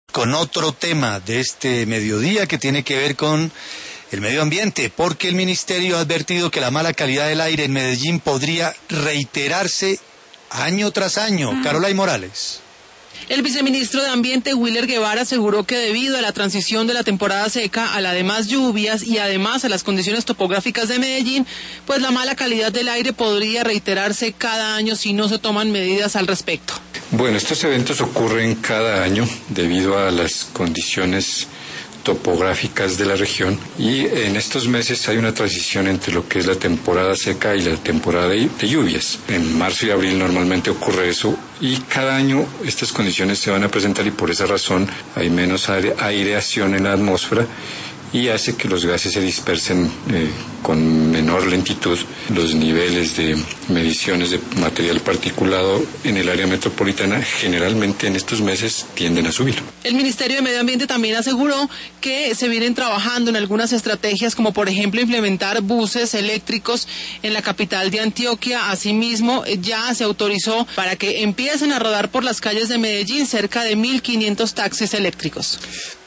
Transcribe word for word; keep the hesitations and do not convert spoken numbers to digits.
Con otro tema de este mediodía que tiene que ver con el medio ambiente, porque el ministerio ha advertido que la mala calidad del aire en Medellín podría reiterarse año tras año. Mm. Carolay Morales. El viceministro de Ambiente, Willer Guevara, aseguró que debido a la transición de la temporada seca a la de más lluvias y además a las condiciones topográficas de Medellín, pues la mala calidad del aire podría reiterarse cada año si no se toman medidas al respecto. Bueno, estos eventos ocurren cada año debido a las condiciones topográficas de la región y en estos meses hay una transición entre lo que es la temporada seca y la temporada de, de lluvias. En marzo y abril normalmente ocurre eso y cada año estas condiciones se van a presentar y por esa razón hay menos aire, aireación en la atmósfera y hace que los gases se dispersen eh, con menor lentitud. Los niveles de mediciones de material particulado en el área metropolitana generalmente en estos meses tienden a subir. El Ministerio de Medio Ambiente también aseguró que se vienen trabajando en algunas estrategias como por ejemplo implementar buses eléctricos en la capital de Antioquia. Asimismo ya se autorizó para que empiecen a rodar por las calles de Medellín cerca de mil quinientos taxis eléctricos.